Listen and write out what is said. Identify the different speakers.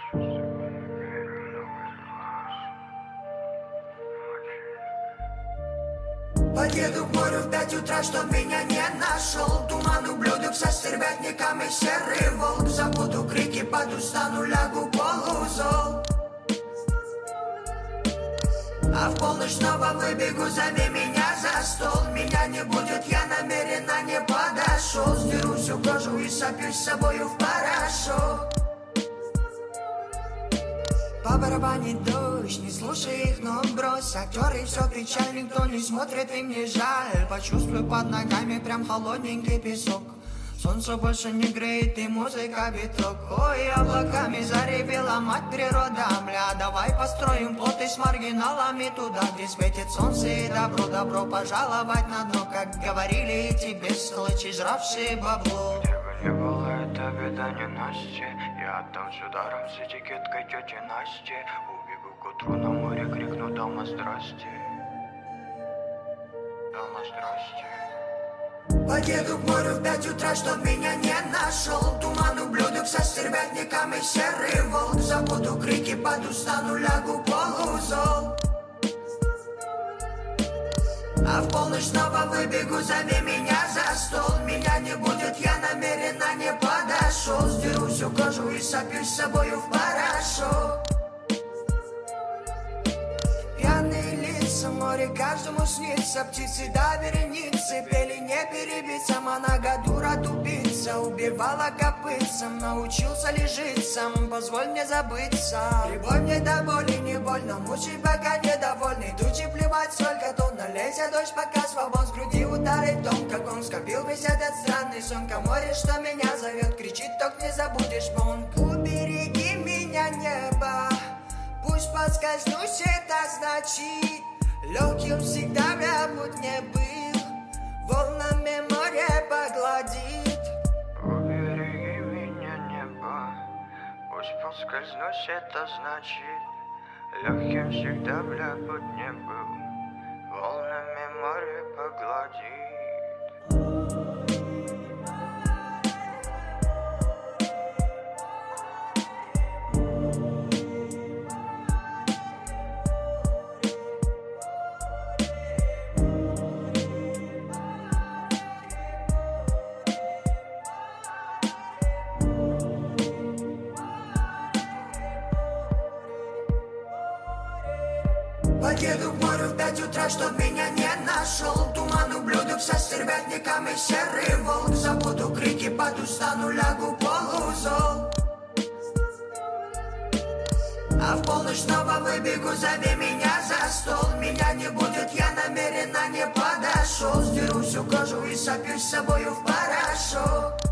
Speaker 1: Подъеду к морю в 5 утра, чтоб меня не нашел. Туман ублюдок со стервятником и серый волк. Забуду крики, подустану, лягу полузол. А в полночь снова выбегу, зови меня за стол. Меня не будет, я намеренно не подошел. Сдеру всю кожу и сопюсь с собою в порошок. По барабане дождь, не слушай их, но брось. Актеры все кричат, никто не смотрит, и мне жаль. Почувствую под ногами прям холодненький песок. Солнце больше не греет, и музыка биток. Ой, облаками заревела мать природа. Мля, давай построим плот и с маргиналами туда, где светит солнце и добро. Добро пожаловать на дно, как говорили эти бестолочи, жравшие бабло.
Speaker 2: Не было, это беда не Насте. Я отдам с ударом, с этикеткой тети Насти. Убегу к утру на море, крикну: дома здрасте. Дома здрасте.
Speaker 1: Подъеду к морю в 5 утра, чтоб меня не нашел. Туман ублюдок со стервятником и серый волк. Забуду крики, подустану, лягу полузол. А в полночь снова выбегу, зови меня за стол. Меня не будет, я намеренно не подошел. Сдеру всю кожу и сопюсь с собою в порошок. Пьяные лица, море каждому снится. Птицы до вереницы пели не перебиться. Монога дура тупица, убивала копытцем. Научился лежиться, позволь мне забыться. Прибой мне до боли, не больно, мучай пока недовольный. Тучи плевать, сколько тонн, налейся дождь, пока свобод. С груди ударит дом, как он скопил весь этот странный сон. Ко море, что меня зовет, кричит, только не забудешь бонг. Убереги меня, небо, пусть подскользнусь, это значит легким всегда я будь не был, волнами море погладит.
Speaker 2: Убереги меня, небо, пусть подскользнусь, это значит легким всегда бля будь не был, волнами море погладит.
Speaker 1: Подъеду к морю в 5 утра, чтоб меня не нашел. Туман ублюдок со стервятником и серый волк. Забуду крики, подустану, лягу полузол. А в полночь снова выбегу, зови меня за стол. Меня не будет, я намеренно не подошел. Сдеру всю кожу и сопюсь с собою в порошок.